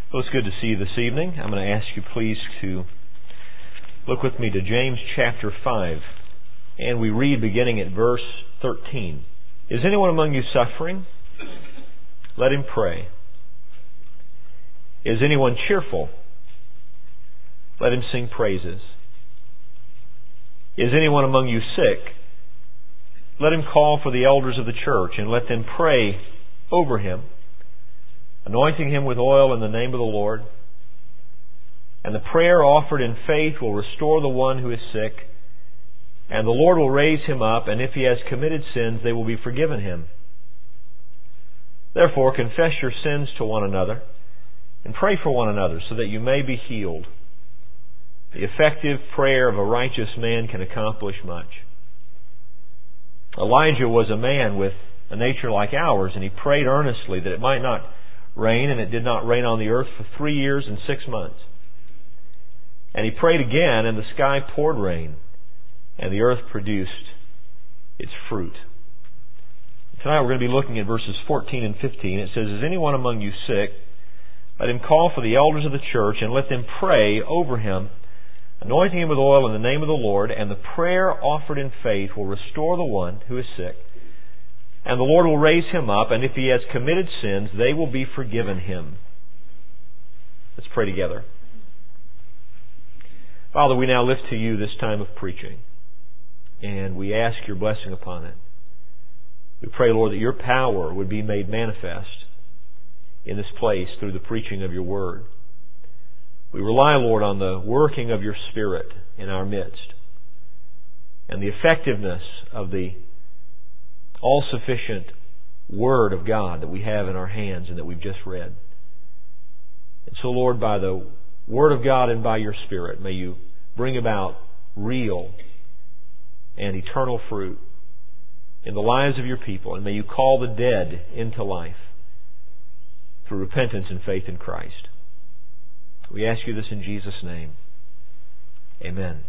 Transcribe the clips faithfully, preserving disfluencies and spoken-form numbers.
Well, it's good to see you this evening. I'm going to ask you please to look with me to James chapter five. And we read beginning at verse thirteen. Is anyone among you suffering? Let him pray. Is anyone cheerful? Let him sing praises. Is anyone among you sick? Let him call for the elders of the church and let them pray over him, anointing him with oil in the name of the Lord. And the prayer offered in faith will restore the one who is sick, and the Lord will raise him up, and if he has committed sins, they will be forgiven him. Therefore, confess your sins to one another, and pray for one another, so that you may be healed. The effective prayer of a righteous man can accomplish much. Elijah was a man with a nature like ours, and he prayed earnestly that it might not rain, and it did not rain on the earth for three years and six months. And he prayed again, and the sky poured rain, and the earth produced its fruit. Tonight we're going to be looking at verses fourteen and fifteen. It says, Is anyone among you sick? Let him call for the elders of the church, and let them pray over him, anointing him with oil in the name of the Lord, and the prayer offered in faith will restore the one who is sick. And the Lord will raise him up, and if he has committed sins, they will be forgiven him. Let's pray together. Father, we now lift to you this time of preaching, and we ask your blessing upon it. We pray, Lord, that your power would be made manifest in this place through the preaching of your word. We rely, Lord, on the working of your Spirit in our midst and the effectiveness of the all-sufficient Word of God that we have in our hands and that we've just read. And so, Lord, by the Word of God and by your Spirit, may you bring about real and eternal fruit in the lives of your people, and may you call the dead into life through repentance and faith in Christ. We ask you this in Jesus' name. Amen.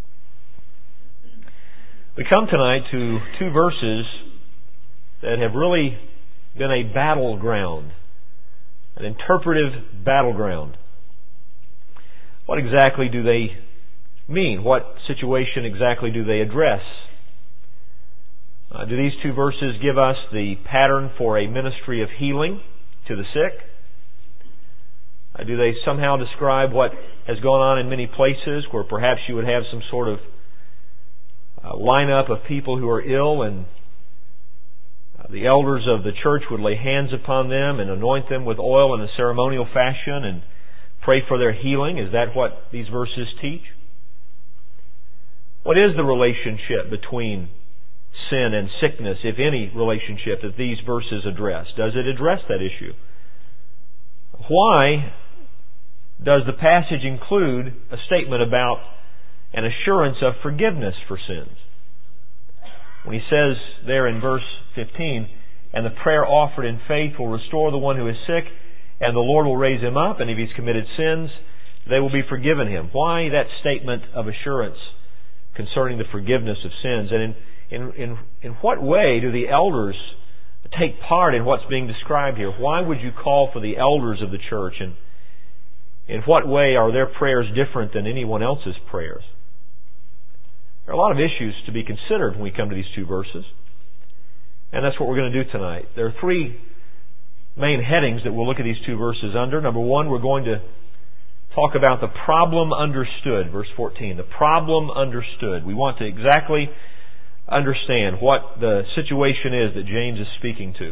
We come tonight to two verses that have really been a battleground, an interpretive battleground. What exactly do they mean? What situation exactly do they address? Uh, do these two verses give us the pattern for a ministry of healing to the sick? Uh, do they somehow describe what has gone on in many places where perhaps you would have some sort of uh, lineup of people who are ill, and uh, the elders of the church would lay hands upon them and anoint them with oil in a ceremonial fashion and pray for their healing? Is that what these verses teach? What is the relationship between sin and sickness, if any relationship, that these verses address? Does it address that issue? Why does the passage include a statement about an assurance of forgiveness for sins? When he says there in verse fifteen, and the prayer offered in faith will restore the one who is sick, and the Lord will raise him up, and if he's committed sins, they will be forgiven him. Why that statement of assurance concerning the forgiveness of sins? And in, in, in, in what way do the elders take part in what's being described here? Why would you call for the elders of the church? And in what way are their prayers different than anyone else's prayers? There are a lot of issues to be considered when we come to these two verses. And that's what we're going to do tonight. There are three main headings that we'll look at these two verses under. Number one, we're going to talk about the problem understood. Verse fourteen, the problem understood. We want to exactly understand what the situation is that James is speaking to.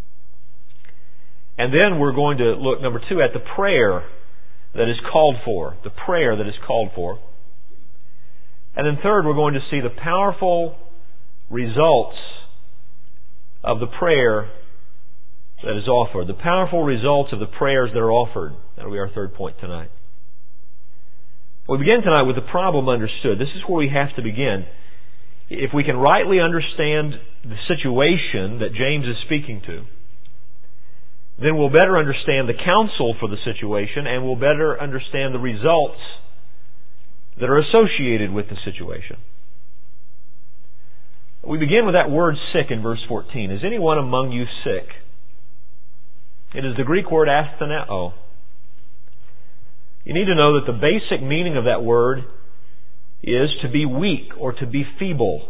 And then we're going to look, number two, at the prayer that is called for. The prayer that is called for. And then third, we're going to see the powerful results of the prayer that is offered. The powerful results of the prayers that are offered. That will be our third point tonight. We begin tonight with the problem understood. This is where we have to begin. If we can rightly understand the situation that James is speaking to, then we'll better understand the counsel for the situation, and we'll better understand the results that are associated with the situation. We begin with that word sick in verse fourteen. Is anyone among you sick? It is the Greek word astheneo. You need to know that the basic meaning of that word is to be weak or to be feeble.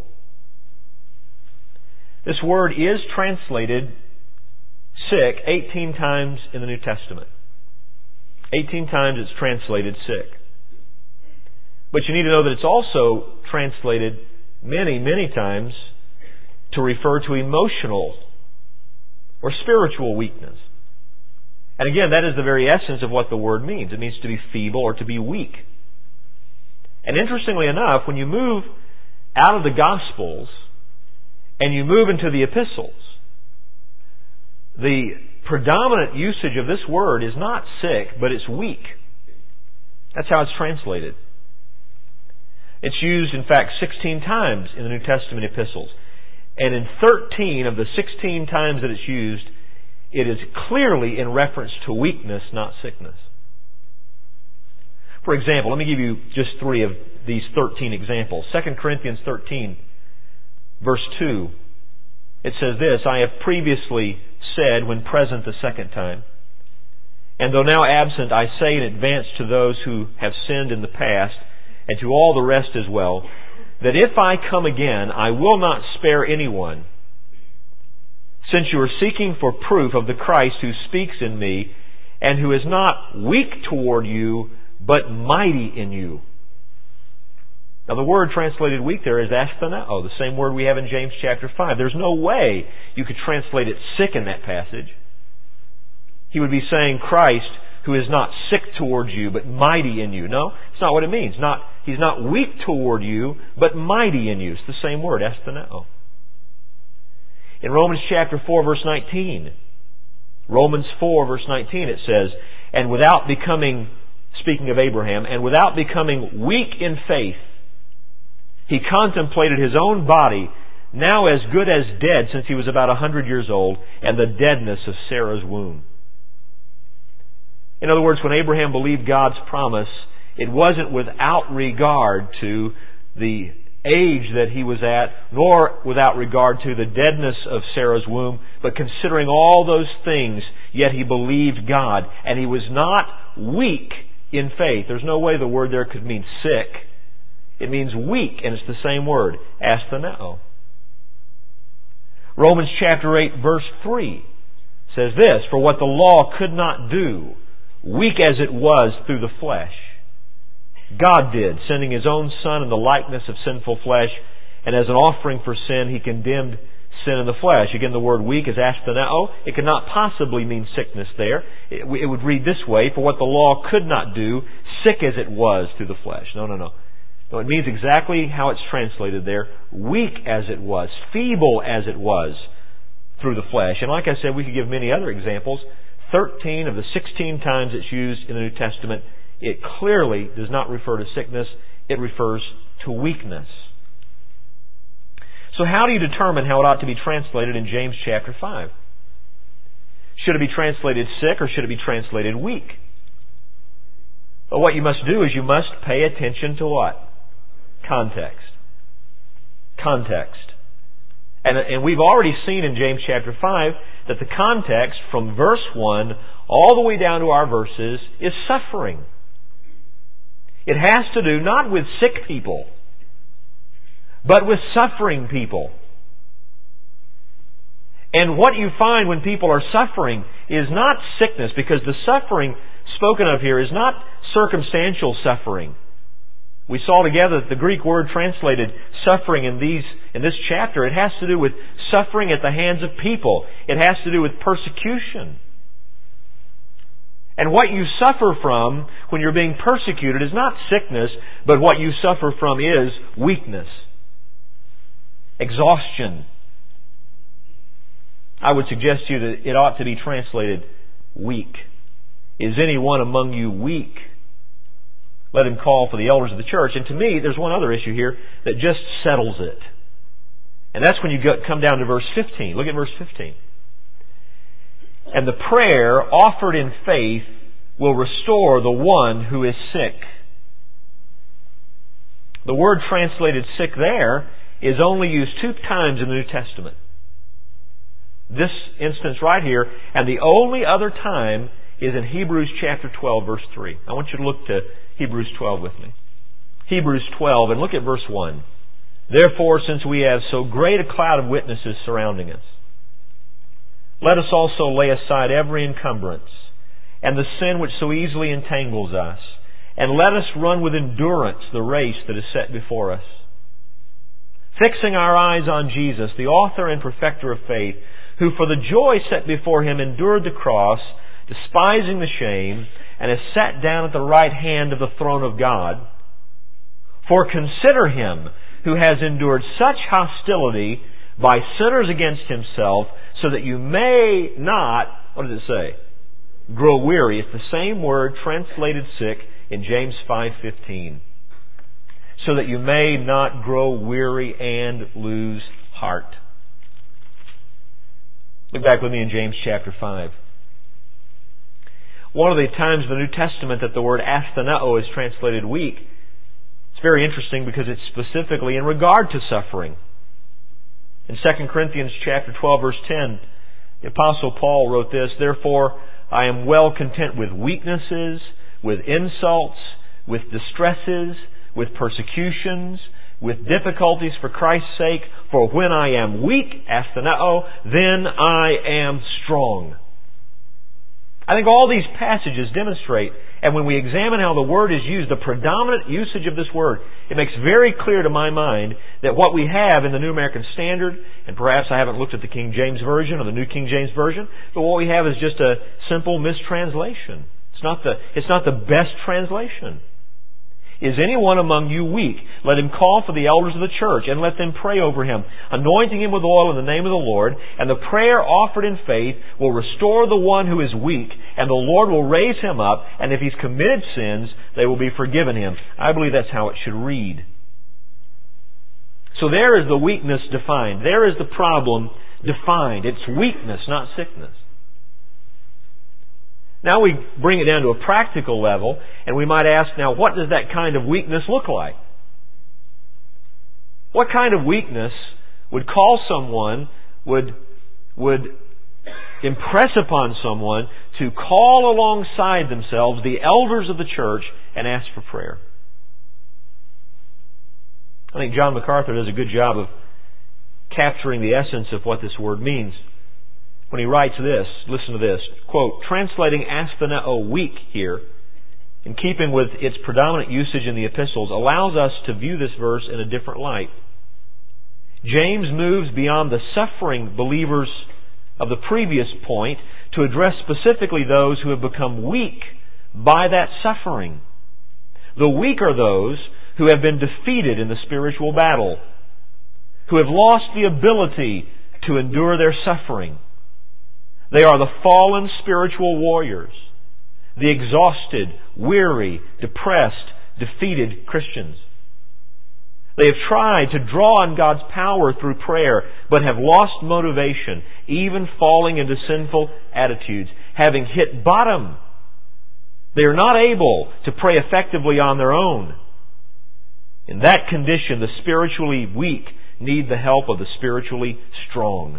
This word is translated sick eighteen times in the New Testament. eighteen times it's translated sick. But you need to know that it's also translated many, many times to refer to emotional or spiritual weakness. And again, that is the very essence of what the word means. It means to be feeble or to be weak. And interestingly enough, when you move out of the Gospels and you move into the epistles, the predominant usage of this word is not sick, but it's weak. That's how it's translated. It's used, in fact, sixteen times in the New Testament epistles. And in thirteen of the sixteen times that it's used, it is clearly in reference to weakness, not sickness. For example, let me give you just three of these thirteen examples. Second Corinthians thirteen, verse two. It says this, I have previously said when present the second time, and though now absent, I say in advance to those who have sinned in the past, and to all the rest as well, that if I come again, I will not spare anyone, since you are seeking for proof of the Christ who speaks in me, and who is not weak toward you, but mighty in you. Now the word translated weak there is asthenao, the same word we have in James chapter five. There's no way you could translate it sick in that passage. He would be saying Christ who is not sick toward you, but mighty in you. No, it's not what it means. Not He's not weak toward you, but mighty in you. It's the same word, asthenao. In Romans chapter four, verse nineteen, Romans four, verse nineteen, it says, and without becoming, speaking of Abraham, and without becoming weak in faith, he contemplated his own body, now as good as dead since he was about a hundred years old, and the deadness of Sarah's womb. In other words, when Abraham believed God's promise, it wasn't without regard to the age that he was at, nor without regard to the deadness of Sarah's womb, but considering all those things, yet he believed God, and he was not weak in faith. There's no way the word there could mean sick. It means weak, and it's the same word, asthenao. Romans chapter eight, verse three says this, for what the law could not do, weak as it was through the flesh, God did, sending His own Son in the likeness of sinful flesh, and as an offering for sin, He condemned sin in the flesh. Again, the word weak is asthenao. It could not possibly mean sickness there. It, it would read this way, for what the law could not do, sick as it was through the flesh. No, no, no. No, it means exactly how it's translated there. Weak as it was, feeble as it was through the flesh. And like I said, we could give many other examples. Thirteen of the sixteen times it's used in the New Testament, it clearly does not refer to sickness. It refers to weakness. So how do you determine how it ought to be translated in James chapter five? Should it be translated sick or should it be translated weak? Well, what you must do is you must pay attention to what? Context. Context. And, and we've already seen in James chapter five that the context from verse one all the way down to our verses is suffering. It has to do not with sick people, but with suffering people. And what you find when people are suffering is not sickness, because the suffering spoken of here is not circumstantial suffering. We saw together that the Greek word translated suffering in these in this chapter, it has to do with suffering at the hands of people. It has to do with persecution. And what you suffer from when you're being persecuted is not sickness, but what you suffer from is weakness, exhaustion. I would suggest to you that it ought to be translated weak. Is anyone among you weak? Let him call for the elders of the church. And to me, there's one other issue here that just settles it. And that's when you come down to verse fifteen. Look at verse fifteen. And the prayer offered in faith will restore the one who is sick. The word translated sick there is only used two times in the New Testament. This instance right here, and the only other time is in Hebrews chapter twelve, verse three. I want you to look to Hebrews twelve with me. Hebrews twelve, and look at verse one. Therefore, since we have so great a cloud of witnesses surrounding us, let us also lay aside every encumbrance and the sin which so easily entangles us, and let us run with endurance the race that is set before us. Fixing our eyes on Jesus, the author and perfecter of faith, who for the joy set before Him endured the cross, despising the shame, and has sat down at the right hand of the throne of God. For consider Him who has endured such hostility by sinners against Himself, so that you may not, what does it say? Grow weary. It's the same word translated sick in James five fifteen. So that you may not grow weary and lose heart. Look back with me in James chapter five. One of the times in the New Testament that the word asthenao is translated weak, it's very interesting because it's specifically in regard to suffering. In Second Corinthians chapter twelve, verse ten, the Apostle Paul wrote this, Therefore I am well content with weaknesses, with insults, with distresses, with persecutions, with difficulties for Christ's sake, for when I am weak, asthenao, then I am strong. I think all these passages demonstrate, and when we examine how the word is used, the predominant usage of this word, it makes very clear to my mind that what we have in the New American Standard, and perhaps I haven't looked at the King James Version or the New King James Version, but what we have is just a simple mistranslation. It's not the, it's not the best translation. Is anyone among you weak? Let him call for the elders of the church and let them pray over him, anointing him with oil in the name of the Lord. And the prayer offered in faith will restore the one who is weak, and the Lord will raise him up, and if he's committed sins, they will be forgiven him. I believe that's how it should read. So there is the weakness defined. There is the problem defined. It's weakness, not sickness. Now we bring it down to a practical level, and we might ask, now, what does that kind of weakness look like? What kind of weakness would call someone, would, would impress upon someone to call alongside themselves the elders of the church and ask for prayer? I think John MacArthur does a good job of capturing the essence of what this word means. When he writes this, listen to this, quote, translating asthenao, weak here, in keeping with its predominant usage in the epistles, allows us to view this verse in a different light. James moves beyond the suffering believers of the previous point to address specifically those who have become weak by that suffering. The weak are those who have been defeated in the spiritual battle, who have lost the ability to endure their suffering. They are the fallen spiritual warriors, the exhausted, weary, depressed, defeated Christians. They have tried to draw on God's power through prayer, but have lost motivation, even falling into sinful attitudes, having hit bottom. They are not able to pray effectively on their own. In that condition, the spiritually weak need the help of the spiritually strong.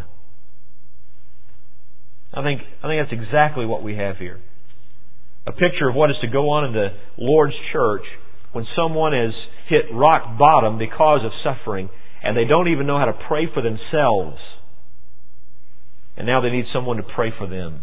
I think, I think that's exactly what we have here. A picture of what is to go on in the Lord's church when someone has hit rock bottom because of suffering and they don't even know how to pray for themselves. And now they need someone to pray for them.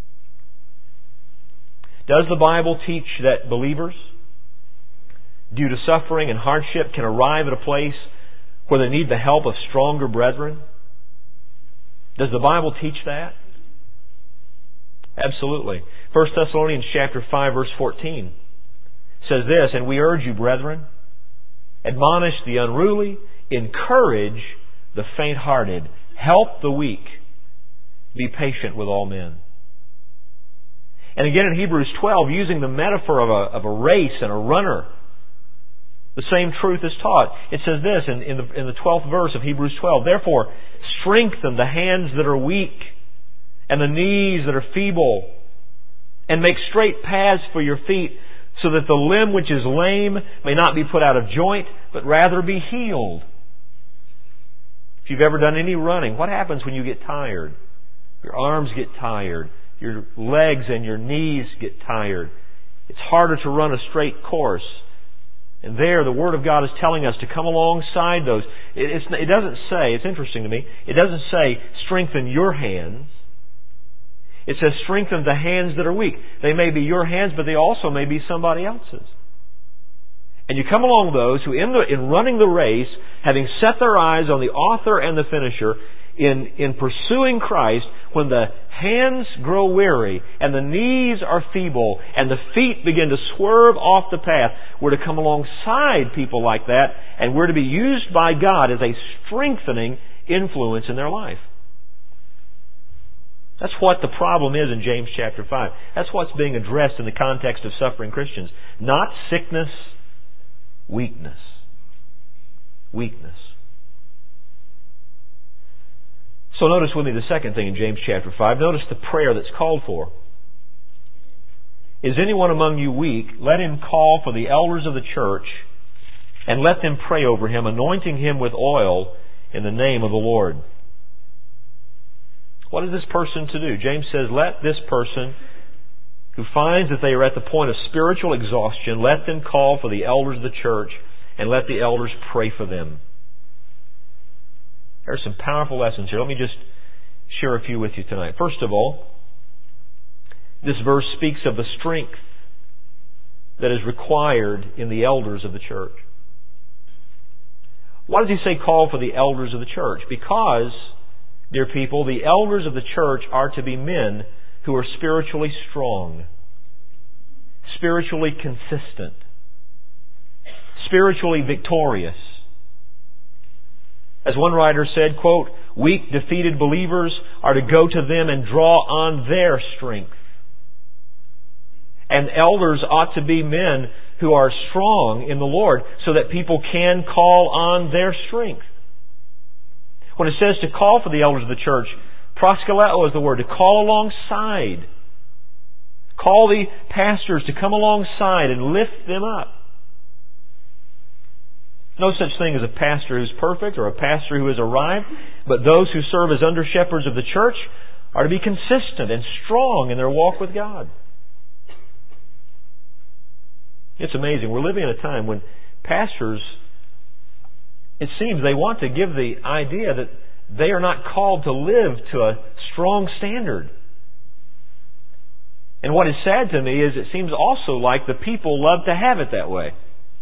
Does the Bible teach that believers, due to suffering and hardship, can arrive at a place where they need the help of stronger brethren? Does the Bible teach that? Absolutely. First Thessalonians chapter five, verse fourteen says this, and we urge you, brethren, admonish the unruly, encourage the faint-hearted, help the weak, be patient with all men. And again in Hebrews twelve, using the metaphor of a, of a race and a runner, the same truth is taught. It says this in, in, the, in the twelfth verse of Hebrews twelve, therefore strengthen the hands that are weak and the knees that are feeble, and make straight paths for your feet, so that the limb which is lame may not be put out of joint, but rather be healed. If you've ever done any running, what happens when you get tired? Your arms get tired. your legs and your knees get tired. It's harder to run a straight course. And there, the Word of God is telling us to come alongside those. It, it's, it doesn't say, it's interesting to me, it doesn't say strengthen your hands. It says strengthen the hands that are weak. They may be your hands, but they also may be somebody else's. And you come along those who, in, the, in running the race, having set their eyes on the author and the finisher, in, in pursuing Christ, when the hands grow weary and the knees are feeble and the feet begin to swerve off the path, we're to come alongside people like that, and we're to be used by God as a strengthening influence in their life. That's what the problem is in James chapter five. That's what's being addressed in the context of suffering Christians. Not sickness, weakness. Weakness. So notice with me the second thing in James chapter five. Notice the prayer that's called for. Is anyone among you weak? Let him call for the elders of the church and let them pray over him, anointing him with oil in the name of the Lord. What is this person to do? James says, let this person who finds that they are at the point of spiritual exhaustion, let them call for the elders of the church and let the elders pray for them. There are some powerful lessons here. Let me just share a few with you tonight. First of all, this verse speaks of the strength that is required in the elders of the church. Why does he say call for the elders of the church? Because, dear people, the elders of the church are to be men who are spiritually strong, spiritually consistent, spiritually victorious. As one writer said, quote, weak, defeated believers are to go to them and draw on their strength. And elders ought to be men who are strong in the Lord so that people can call on their strength. When it says to call for the elders of the church, proskaleo is the word, to call alongside. Call the pastors to come alongside and lift them up. No such thing as a pastor who's perfect or a pastor who has arrived, but those who serve as under shepherds of the church are to be consistent and strong in their walk with God. It's amazing. We're living in a time when pastors, it seems they want to give the idea that they are not called to live to a strong standard. And what is sad to me is it seems also like the people love to have it that way.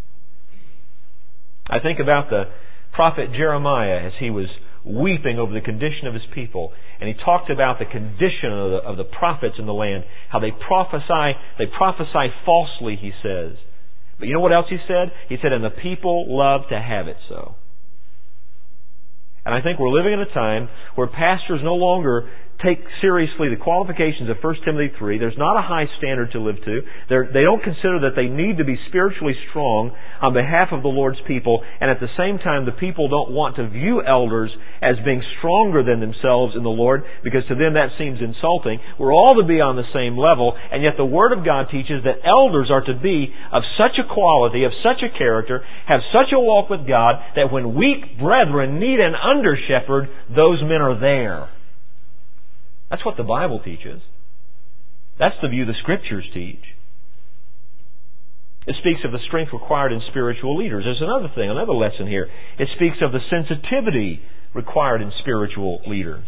I think about the prophet Jeremiah as he was weeping over the condition of his people. And he talked about the condition of the, of the prophets in the land, how they prophesy, they prophesy falsely, he says. But you know what else he said? He said, and the people love to have it so. And I think we're living in a time where pastors no longer take seriously the qualifications of First Timothy three. There's not a high standard to live to. They're, they don't consider that they need to be spiritually strong on behalf of the Lord's people. And at the same time, the people don't want to view elders as being stronger than themselves in the Lord, because to them that seems insulting. We're all to be on the same level, and yet the Word of God teaches that elders are to be of such a quality, of such a character, have such a walk with God, that when weak brethren need an under-shepherd, those men are there. That's what the Bible teaches. That's the view the Scriptures teach. It speaks of the strength required in spiritual leaders. There's another thing, another lesson here. It speaks of the sensitivity required in spiritual leaders.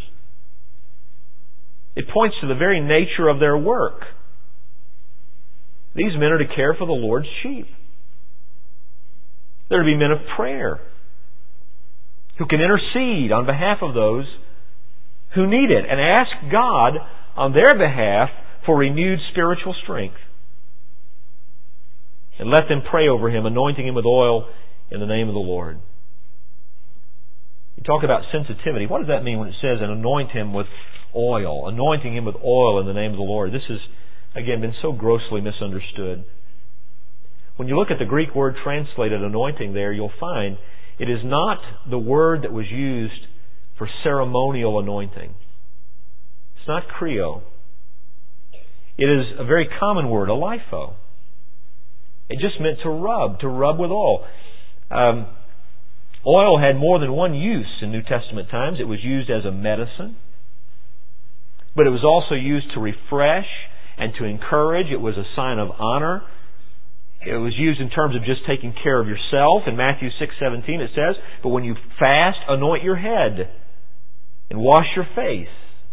It points to the very nature of their work. These men are to care for the Lord's sheep. They're to be men of prayer, who can intercede on behalf of those who need it and ask God on their behalf for renewed spiritual strength. And let them pray over him, anointing him with oil in the name of the Lord. You talk about sensitivity. What does that mean when it says, and anoint him with oil? Anointing him with oil in the name of the Lord. This has, again, been so grossly misunderstood. When you look at the Greek word translated anointing there, you'll find it is not the word that was used for ceremonial anointing. It's not kreo. It is a very common word, aleipho. It just meant to rub, to rub with oil. Um, oil had more than one use in New Testament times. It was used as a medicine. but it was also used to refresh and to encourage. It was a sign of honor. It was used in terms of just taking care of yourself. In Matthew six seventeen it says, "But when you fast, anoint your head and wash your face."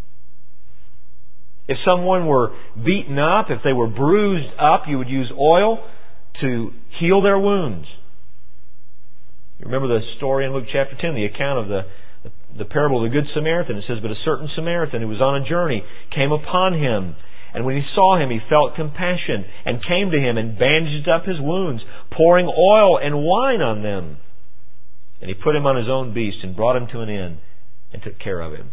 If someone were beaten up, if they were bruised up, you would use oil to heal their wounds. You remember the story in Luke chapter ten, the account of the, the parable of the Good Samaritan. It says, "But a certain Samaritan who was on a journey came upon him. And when he saw him, he felt compassion and came to him and bandaged up his wounds, pouring oil and wine on them. And he put him on his own beast and brought him to an inn and took care of him."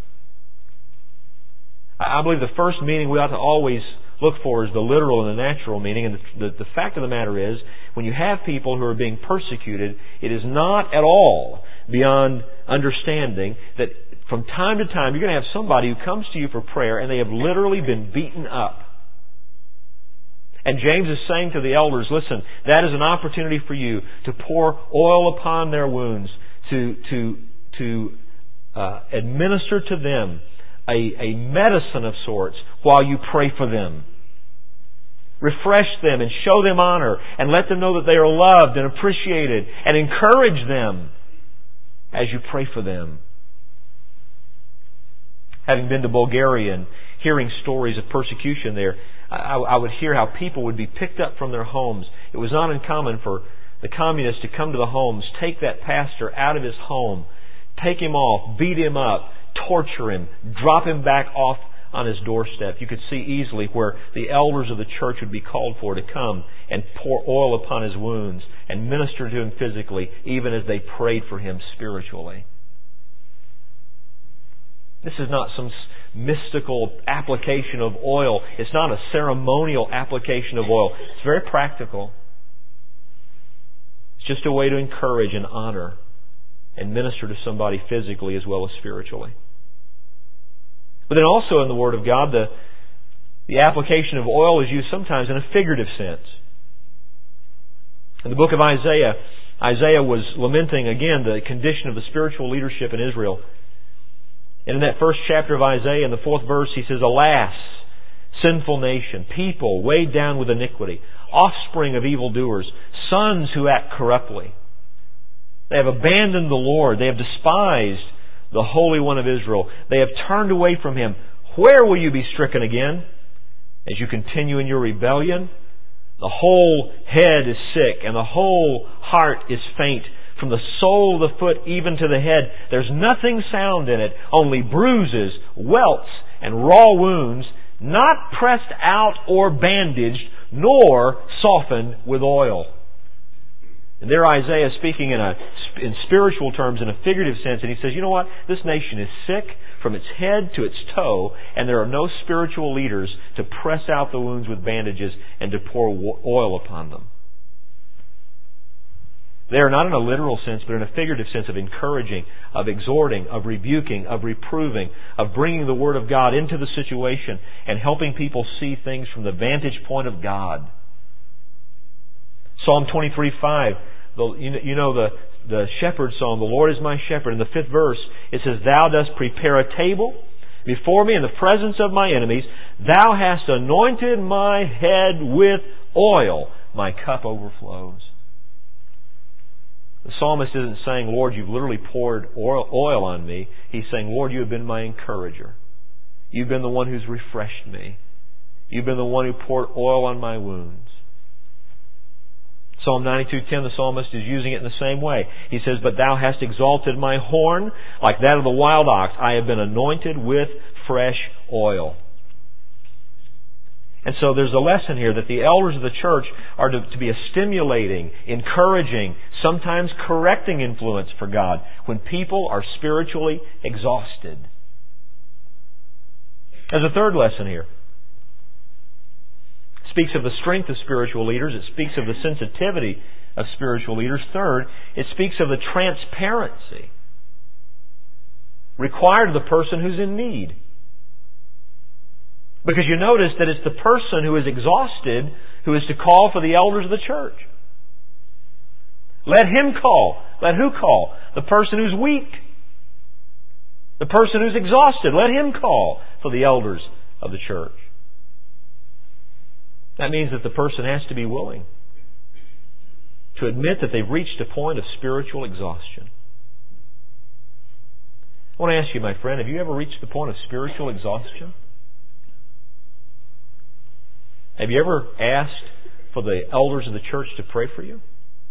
I believe the first meaning we ought to always look for is the literal and the natural meaning. And the, the, the fact of the matter is, when you have people who are being persecuted, it is not at all beyond understanding that from time to time you're going to have somebody who comes to you for prayer and they have literally been beaten up. And James is saying to the elders, listen, that is an opportunity for you to pour oil upon their wounds, to to to uh, administer to them a, a medicine of sorts while you pray for them. Refresh them and show them honor and let them know that they are loved and appreciated, and encourage them as you pray for them. Having been to Bulgaria and hearing stories of persecution there, I, I would hear how people would be picked up from their homes. It was not uncommon for the communists to come to the homes, take that pastor out of his home, take him off, beat him up, torture him, drop him back off on his doorstep. You could see easily where the elders of the church would be called for to come and pour oil upon his wounds and minister to him physically, even as they prayed for him spiritually. This is not some mystical application of oil. It's not a ceremonial application of oil. It's very practical. It's just a way to encourage and honor and minister to somebody physically as well as spiritually. But then also in the Word of God, the, the application of oil is used sometimes in a figurative sense. In the book of Isaiah, Isaiah was lamenting again the condition of the spiritual leadership in Israel. And in that first chapter of Isaiah, in the fourth verse, he says, "Alas, sinful nation, people weighed down with iniquity, offspring of evildoers, sons who act corruptly. They have abandoned the Lord. They have despised the Holy One of Israel. They have turned away from Him. Where will you be stricken again? As you continue in your rebellion, the whole head is sick and the whole heart is faint. From the sole of the foot even to the head, there's nothing sound in it, only bruises, welts, and raw wounds, not pressed out or bandaged, nor softened with oil." And there Isaiah is speaking in a in spiritual terms, in a figurative sense, and he says, you know what? This nation is sick from its head to its toe, and there are no spiritual leaders to press out the wounds with bandages and to pour oil upon them. They are not in a literal sense, but in a figurative sense of encouraging, of exhorting, of rebuking, of reproving, of bringing the Word of God into the situation and helping people see things from the vantage point of God. Psalm twenty-three five, the, you know the, the shepherd psalm, "The Lord is my shepherd." In the fifth verse, it says, "Thou dost prepare a table before me in the presence of my enemies. Thou hast anointed my head with oil. My cup overflows." The psalmist isn't saying, "Lord, you've literally poured oil on me." He's saying, "Lord, you have been my encourager. You've been the one who's refreshed me. You've been the one who poured oil on my wounds." Psalm ninety-two ten, the psalmist is using it in the same way. He says, "But thou hast exalted my horn like that of the wild ox. I have been anointed with fresh oil." And so there's a lesson here that the elders of the church are to, to be a stimulating, encouraging, sometimes correcting influence for God when people are spiritually exhausted. There's a third lesson here. It speaks of the strength of spiritual leaders. It speaks of the sensitivity of spiritual leaders. Third, it speaks of the transparency required of the person who's in need. Because you notice that it's the person who is exhausted who is to call for the elders of the church. Let him call. Let who call? The person who's weak. The person who's exhausted. Let him call for the elders of the church. That means that the person has to be willing to admit that they've reached a point of spiritual exhaustion. I want to ask you, my friend, have you ever reached the point of spiritual exhaustion? Have you ever asked for the elders of the church to pray for you?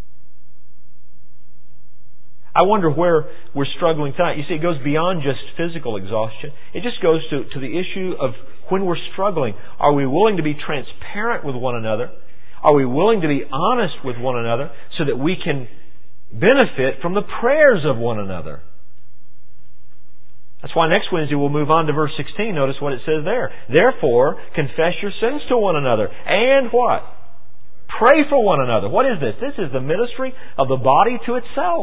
I wonder where we're struggling tonight. You see, it goes beyond just physical exhaustion. It just goes to, to the issue of when we're struggling. Are we willing to be transparent with one another? Are we willing to be honest with one another so that we can benefit from the prayers of one another? That's why next Wednesday we'll move on to verse sixteen. Notice what it says there. Therefore, confess your sins to one another. And what? Pray for one another. What is this? This is the ministry of the body to itself.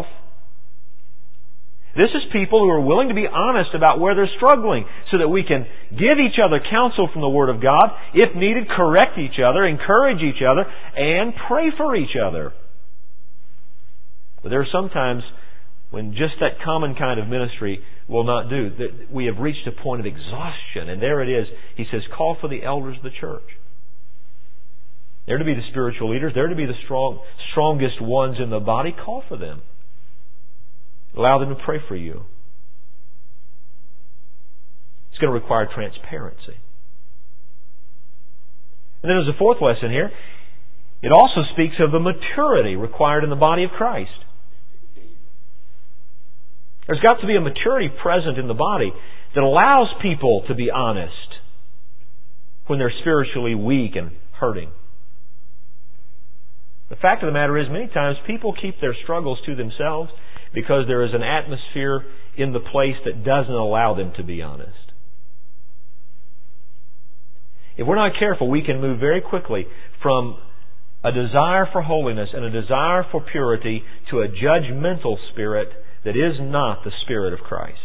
This is people who are willing to be honest about where they're struggling so that we can give each other counsel from the Word of God. If needed, correct each other, encourage each other, and pray for each other. But there are sometimes when just that common kind of ministry will not do. We have reached a point of exhaustion. And there it is. He says, call for the elders of the church. They're to be the spiritual leaders. They're to be the strong, strongest ones in the body. Call for them. Allow them to pray for you. It's going to require transparency. And then there's a fourth lesson here. It also speaks of the maturity required in the body of Christ. There's got to be a maturity present in the body that allows people to be honest when they're spiritually weak and hurting. The fact of the matter is, many times people keep their struggles to themselves because there is an atmosphere in the place that doesn't allow them to be honest. If we're not careful, we can move very quickly from a desire for holiness and a desire for purity to a judgmental spirit that is not the Spirit of Christ.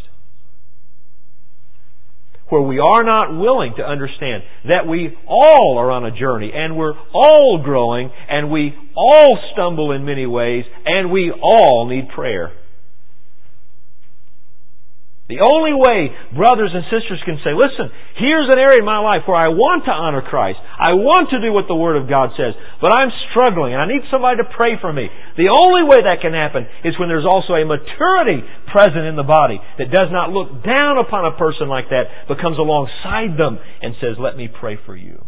Where we are not willing to understand that we all are on a journey and we're all growing and we all stumble in many ways and we all need prayer. The only way brothers and sisters can say, listen, here's an area in my life where I want to honor Christ. I want to do what the Word of God says, but I'm struggling and I need somebody to pray for me. The only way that can happen is when there's also a maturity present in the body that does not look down upon a person like that, but comes alongside them and says, let me pray for you.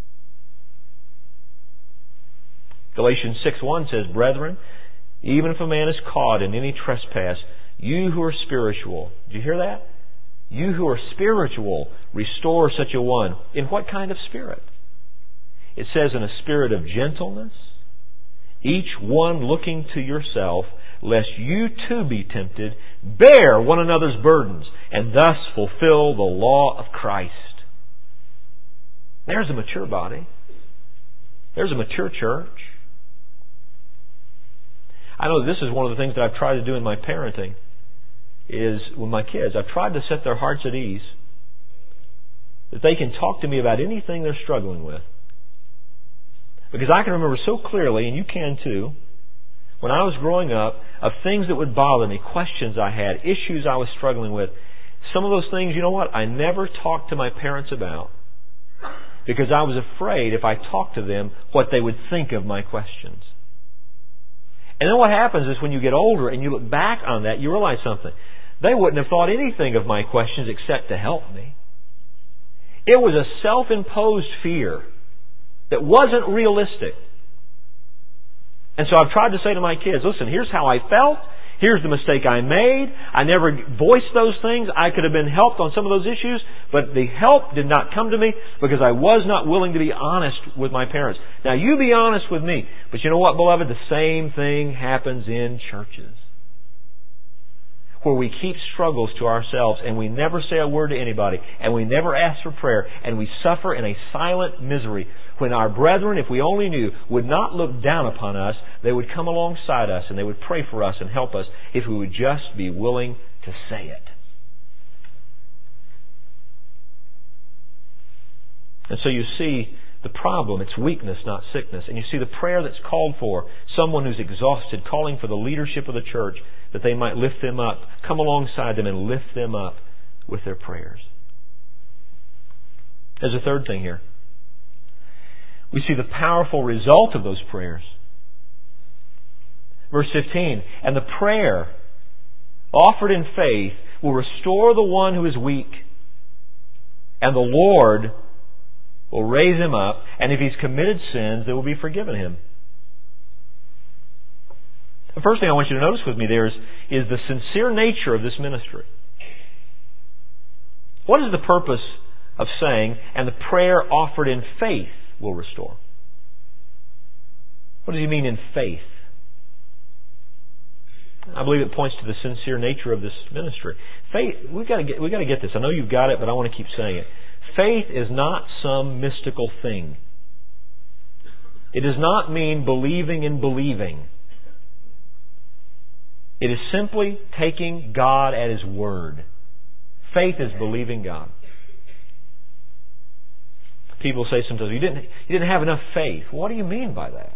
Galatians six one says, Brethren, even if a man is caught in any trespass, you who are spiritual, did you hear that? You who are spiritual, restore such a one. In what kind of spirit? It says in a spirit of gentleness, each one looking to yourself, lest you too be tempted, bear one another's burdens, and thus fulfill the law of Christ. There's a mature body. There's a mature church. I know this is one of the things that I've tried to do in my parenting. Is with my kids, I've tried to set their hearts at ease that they can talk to me about anything they're struggling with. Because I can remember so clearly, and you can too, when I was growing up, of things that would bother me, questions I had, issues I was struggling with. Some of those things, you know what, I never talked to my parents about because I was afraid if I talked to them what they would think of my questions. And then what happens is when you get older and you look back on that, you realize something. They wouldn't have thought anything of my questions except to help me. It was a self-imposed fear that wasn't realistic. And so I've tried to say to my kids, listen, here's how I felt. Here's the mistake I made. I never voiced those things. I could have been helped on some of those issues, but the help did not come to me because I was not willing to be honest with my parents. Now, you be honest with me. But you know what, beloved? The same thing happens in churches, where we keep struggles to ourselves and we never say a word to anybody and we never ask for prayer and we suffer in a silent misery when our brethren, if we only knew, would not look down upon us. They would come alongside us and they would pray for us and help us if we would just be willing to say it. And so you see the problem, it's weakness, not sickness. And you see the prayer that's called for, someone who's exhausted, calling for the leadership of the church, that they might lift them up, come alongside them and lift them up with their prayers. There's a third thing here. We see the powerful result of those prayers. Verse fifteen, and the prayer offered in faith will restore the one who is weak, and the Lord will raise him up, and if he's committed sins, they will be forgiven him. The first thing I want you to notice with me there is, is the sincere nature of this ministry. What is the purpose of saying, and the prayer offered in faith will restore? What does he mean in faith? I believe it points to the sincere nature of this ministry. Faith, we've got to get, we've got to get this. I know you've got it, but I want to keep saying it. Faith is not some mystical thing. It does not mean believing in believing. It is simply taking God at His word. Faith is believing God. People say sometimes, you didn't, you didn't have enough faith. What do you mean by that?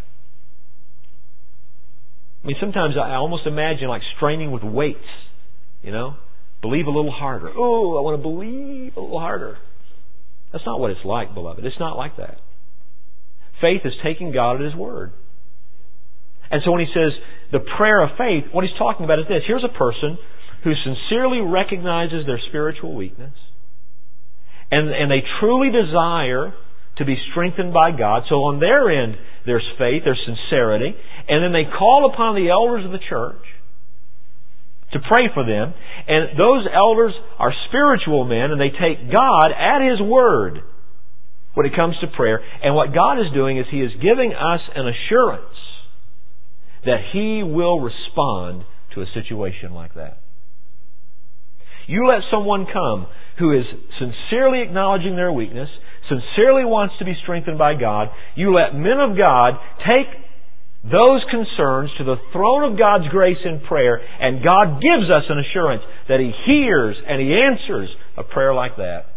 I mean, sometimes I almost imagine like straining with weights, you know? Believe a little harder. Oh, I want to believe a little harder. That's not what it's like, beloved. It's not like that. Faith is taking God at His word. And so when he says the prayer of faith, what he's talking about is this. Here's a person who sincerely recognizes their spiritual weakness, and, and they truly desire to be strengthened by God. So on their end, there's faith, there's sincerity, and then they call upon the elders of the church to pray for them. And those elders are spiritual men, and they take God at His word when it comes to prayer. And what God is doing is He is giving us an assurance that He will respond to a situation like that. You let someone come who is sincerely acknowledging their weakness, sincerely wants to be strengthened by God. You let men of God take those concerns to the throne of God's grace in prayer, and God gives us an assurance that He hears and He answers a prayer like that.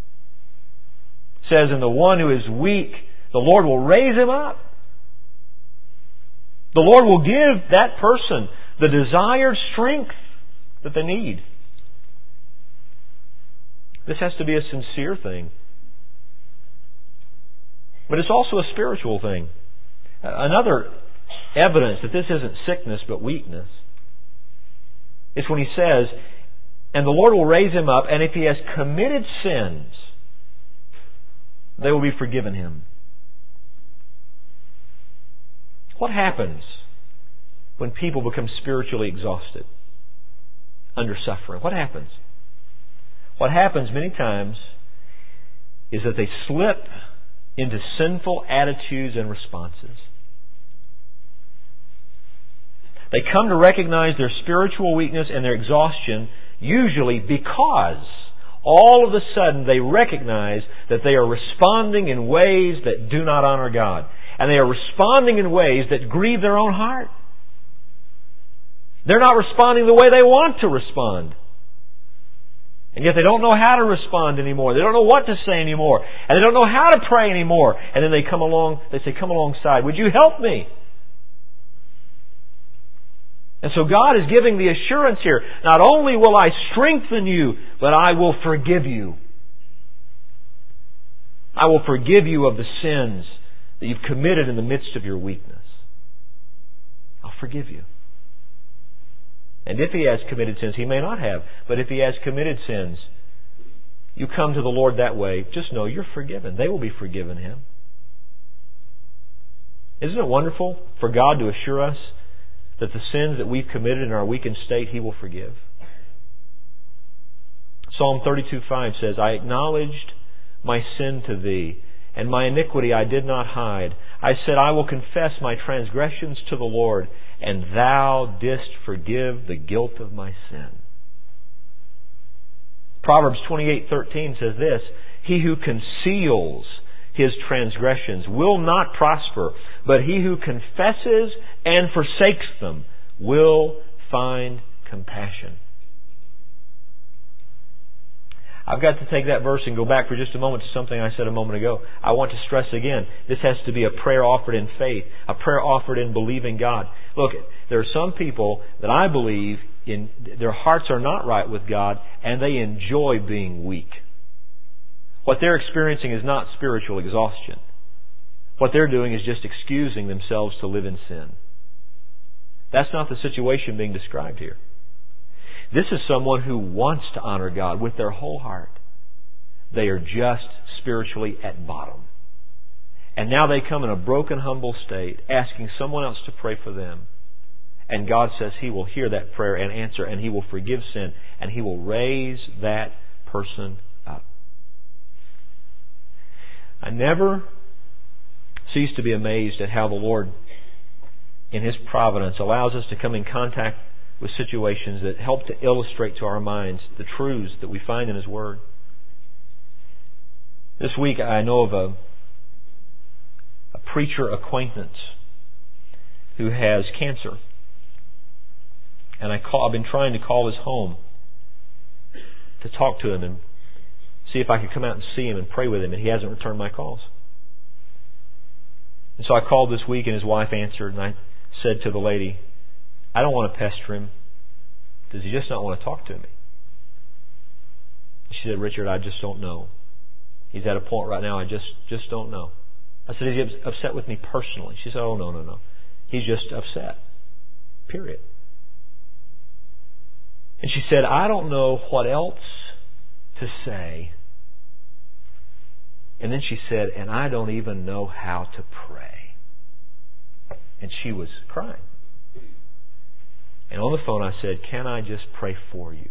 It says, and the one who is weak, the Lord will raise him up. The Lord will give that person the desired strength that they need. This has to be a sincere thing. But it's also a spiritual thing. Another evidence that this isn't sickness but weakness is when he says, and the Lord will raise him up, and if he has committed sins, they will be forgiven him. What happens when people become spiritually exhausted under suffering? What happens? What happens many times is that they slip into sinful attitudes and responses. They come to recognize their spiritual weakness and their exhaustion, usually because all of a sudden they recognize that they are responding in ways that do not honor God. And they are responding in ways that grieve their own heart. They're not responding the way they want to respond. And yet they don't know how to respond anymore. They don't know what to say anymore. And they don't know how to pray anymore. And then they come along, they say, come alongside. Would you help me? And so God is giving the assurance here. Not only will I strengthen you, but I will forgive you. I will forgive you of the sins that you've committed in the midst of your weakness. I'll forgive you. And if he has committed sins, he may not have, but if he has committed sins, you come to the Lord that way, just know you're forgiven. They will be forgiven him. Isn't it wonderful for God to assure us that the sins that we've committed in our weakened state, He will forgive? Psalm thirty-two five says, I acknowledged my sin to Thee, and my iniquity I did not hide. I said, I will confess my transgressions to the Lord, and Thou didst forgive the guilt of my sin. Proverbs twenty-eight thirteen says this, He who conceals his transgressions will not prosper, but he who confesses and forsakes them will find compassion. I've got to take that verse and go back for just a moment to something I said a moment ago. I want to stress again, this has to be a prayer offered in faith, a prayer offered in believing God. Look, there are some people that I believe in their hearts are not right with God, and they enjoy being weak. What they're experiencing is not spiritual exhaustion. What they're doing is just excusing themselves to live in sin. That's not the situation being described here. This is someone who wants to honor God with their whole heart. They are just spiritually at bottom. And now they come in a broken, humble state, asking someone else to pray for them. And God says He will hear that prayer and answer, and He will forgive sin, and He will raise that person up. I never cease to be amazed at how the Lord, in His providence, allows us to come in contact with situations that help to illustrate to our minds the truths that we find in His Word. This week I know of a, a preacher acquaintance who has cancer. And I call, I've been trying to call his home to talk to him and see if I could come out and see him and pray with him, and he hasn't returned my calls. And so I called this week and his wife answered, and I said to the lady, I don't want to pester him. Does he just not want to talk to me? She said, Richard, I just don't know. He's at a point right now, I just, just don't know. I said, is he upset with me personally? She said, oh, no, no, no. He's just upset. Period. And she said, I don't know what else to say. And then she said, and I don't even know how to pray. And she was crying. And on the phone I said, can I just pray for you?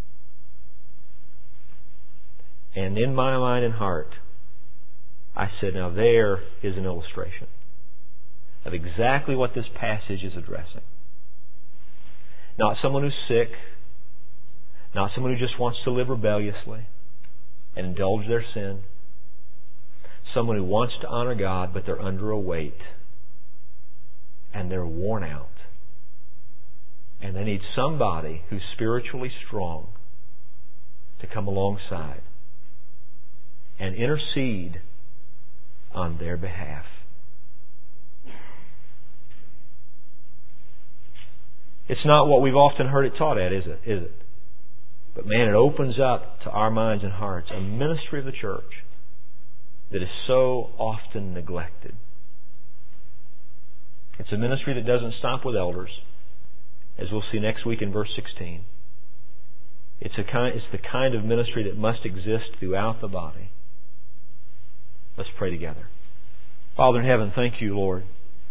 And in my mind and heart, I said, now there is an illustration of exactly what this passage is addressing. Not someone who's sick, not someone who just wants to live rebelliously and indulge their sin. Someone who wants to honor God, but they're under a weight. And they're worn out. And they need somebody who's spiritually strong to come alongside and intercede on their behalf. It's not what we've often heard it taught at, is it? Is it? But man, it opens up to our minds and hearts a ministry of the church that is so often neglected. It's a ministry that doesn't stop with elders, as we'll see next week in verse sixteen. It's a kind, it's the kind of ministry that must exist throughout the body. Let's pray together. Father in heaven, thank you, Lord,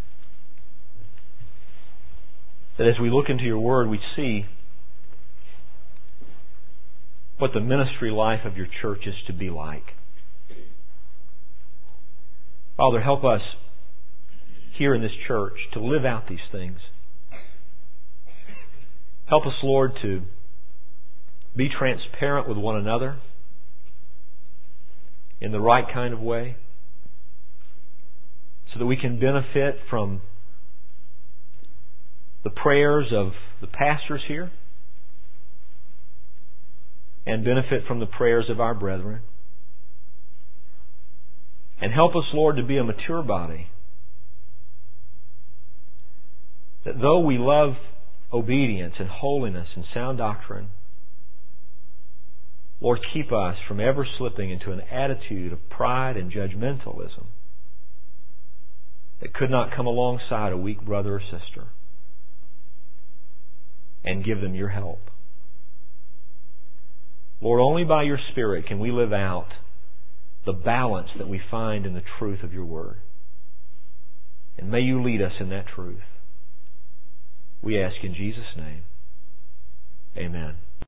that as we look into your Word, we see what the ministry life of your church is to be like. Father, help us here in this church to live out these things. Help us, Lord, to be transparent with one another in the right kind of way so that we can benefit from the prayers of the pastors here and benefit from the prayers of our brethren. And help us, Lord, to be a mature body. That though we love obedience and holiness and sound doctrine, Lord, keep us from ever slipping into an attitude of pride and judgmentalism that could not come alongside a weak brother or sister and give them your help. Lord, only by your Spirit can we live out the balance that we find in the truth of your Word. And may you lead us in that truth. We ask in Jesus' name. Amen.